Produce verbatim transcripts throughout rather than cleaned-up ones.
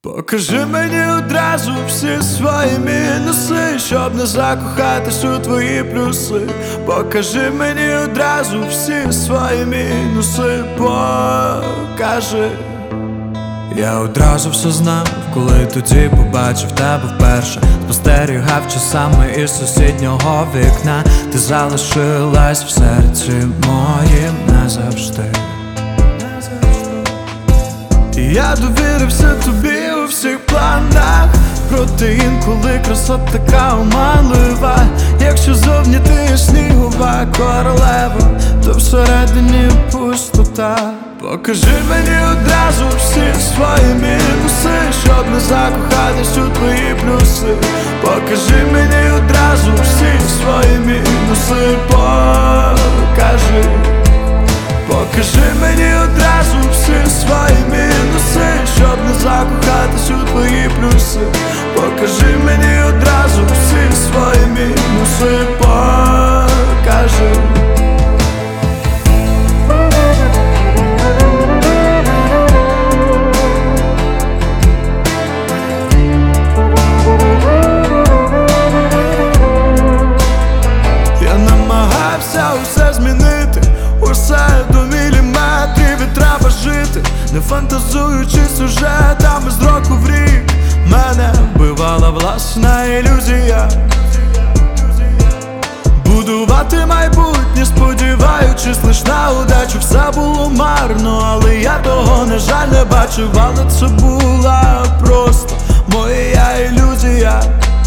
Покажи мені одразу всі свої мінуси, щоб не закохатись у твої плюси. Покажи мені одразу всі свої мінуси, покажи. Я одразу все знав, коли тоді побачив тебе вперше. Спостерігав часами із сусіднього вікна. Ти залишилась в серці моїм назавжди. І я довірився тобі у всіх планах, проте інколи краса така оманлива. Якщо зовні ти снігова королева, то всередині пустота. Покажи мені одразу всі свої мінуси, щоб не закохатись у твої плюси. Покажи мені одразу всі свої мінуси, покажи. Покажи мені одразу всі свої мінуси, щоб не закохатись у твої плюси. Покажи мені одразу всі свої мінуси, покажи. Я намагався усе змінити, усе до міліметрів, і треба жити, не фантазуючи сюжетами з року в рік. Мене вбивала власна ілюзія будувати майбутнє, сподіваючись лиш на удачу. Все було марно, але я того, на жаль, не бачив. Але це була просто моя ілюзія.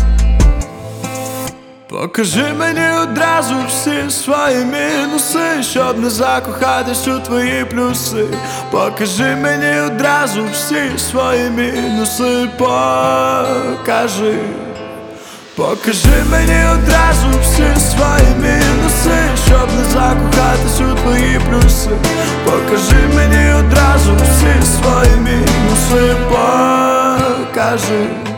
Покажи мені одразу всі свої мінуси, щоб не закохатись у твої плюси. Покажи мені одразу всі свої мінуси, покажи. Покажи мені одразу всі свої мінуси, щоб не закохатись у твої плюси. Покажи мені одразу всі свої мінуси, покажи.